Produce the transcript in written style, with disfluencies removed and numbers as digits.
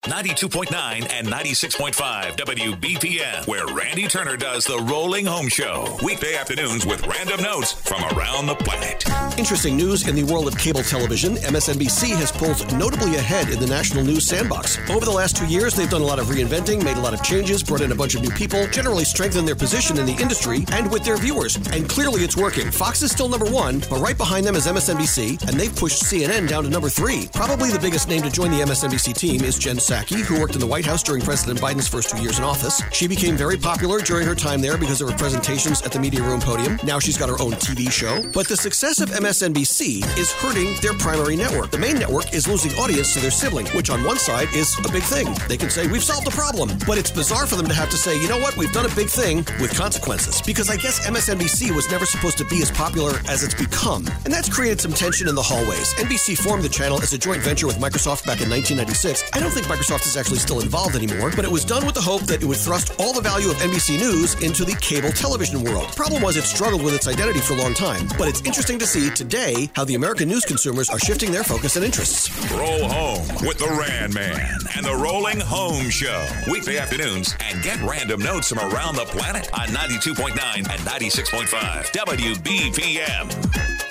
92.9 and 96.5 WBPM, where Randy Turner does the Rolling Home Show. Weekday afternoons with random notes from around the planet. Interesting news in the world of cable television. MSNBC has pulled notably ahead in the national news sandbox. Over the last 2 years, they've done a lot of reinventing, made a lot of changes, brought in a bunch of new people, generally strengthened their position in the industry and with their viewers. And clearly it's working. Fox is still number one, but right behind them is MSNBC, and they've pushed CNN down to number 3. Probably the biggest name to join the MSNBC team is Jen Psaki, who worked in the White House during President Biden's first 2 years in office. She became very popular during her time there because of her presentations at the Media Room podium. Now she's got her own TV show. But the success of MSNBC is hurting their primary network. The main network is losing audience to their sibling, which on one side is a big thing. They can say, we've solved the problem. But it's bizarre for them to have to say, you know what, we've done a big thing with consequences. Because I guess MSNBC was never supposed to be as popular as it's become. And that's created some tension in the hallways. NBC formed the channel as a joint venture with Microsoft back in 1996. I don't think Microsoft is actually still involved anymore, but it was done with the hope that it would thrust all the value of NBC News into the cable television world. Problem was it struggled with its identity for a long time. But it's interesting to see today how the American news consumers are shifting their focus and interests. Roll home with the Rand Man and the Rolling Home Show. Weekday afternoons, and get random notes from around the planet on 92.9 and 96.5 WBPM.